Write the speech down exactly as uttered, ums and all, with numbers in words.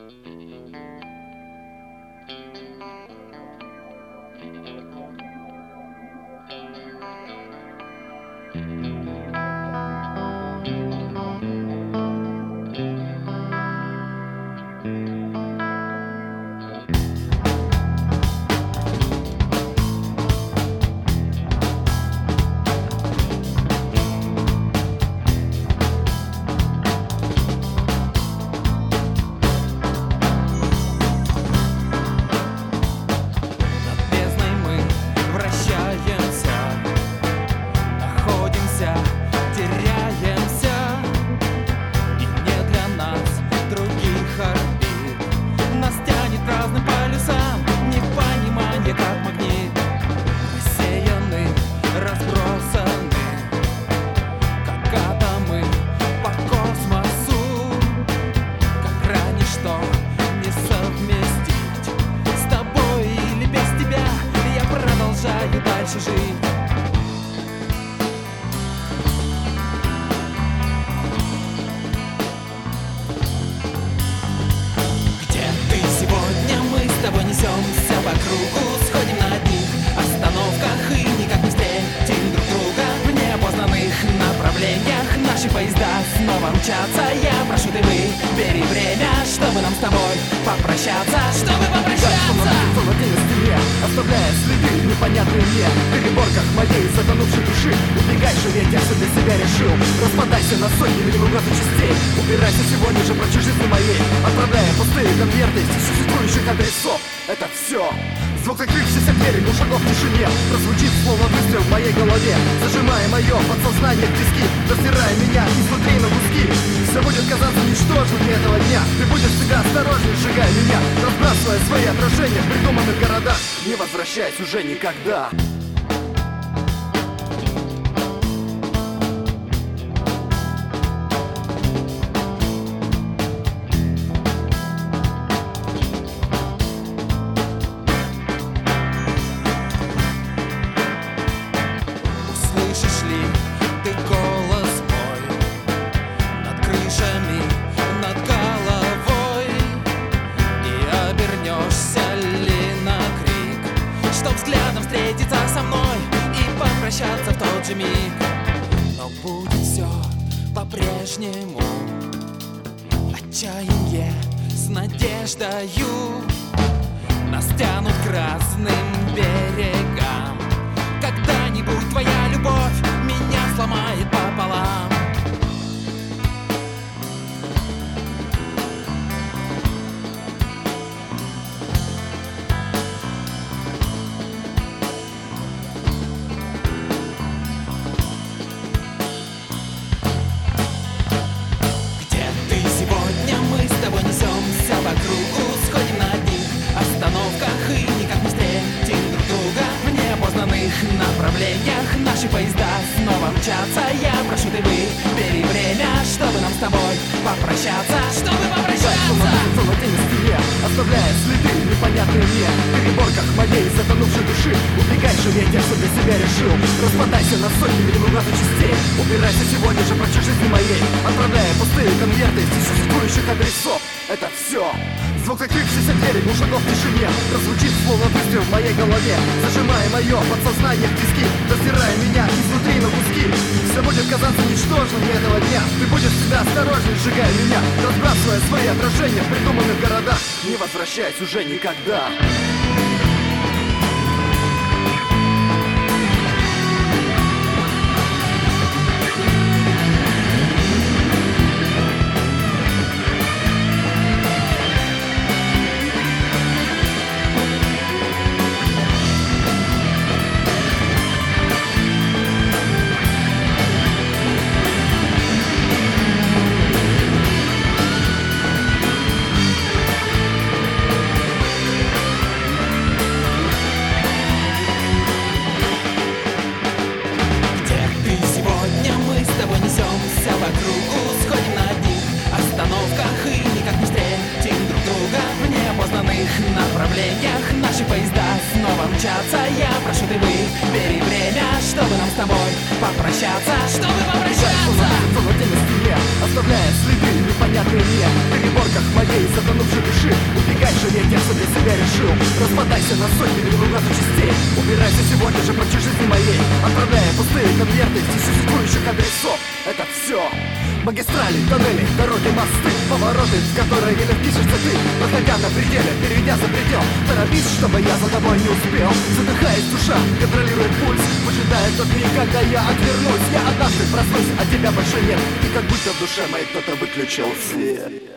Уже никогда. Услышишь ли ты голос мой над крышами, над головой, и обернешься ли на крик, чтоб взглядом встретиться со мной и попрощаться в тот же миг. Но будет все по-прежнему, отчаяние с надеждою нас тянут к разным берегам. Когда-нибудь твоя любовь меня сломает пополам. Направлениях наши поезда снова мчатся. Я прошу, ты выбери время, чтобы нам с тобой попрощаться. Чтобы попрощаться. Золотые на стене, оставляя следы непонятные мне. В переборках моей затонувшей души убегай, жалеть, я что для себя решил. Распадайся на сотни миллионов частей. Убирайся сегодня же прочь жизни моей, отправляя пустые конверты из существующих адресов. Это все. Звук закрывшейся двери, у шагов в тишине прозвучит словно выстрел в моей голове, зажимая мое подсознание в тиски, раздирая меня изнутри на куски. Все будет казаться ничтожным этого дня. Ты будешь всегда осторожней, сжигая меня, разбрасывая свои отражения в придуманных городах. Не возвращайся уже никогда. Распадайся на сотни миллионов частей. Убирайся сегодня же прочь жизни моей, отправляя пустые конверты в существующих адресов. Это все. Магистрали, тоннели, дороги, мосты, повороты, в которые еле впишешься ты, проходя на пределе, перейдя за предел. Торопись, чтобы я за тобой не успел. Задыхаясь, душа контролирует пульс, выжидает тот миг, когда я отвернусь. Я однажды проснусь, а тебя больше нет, и как будто в душе моей кто-то выключил свет.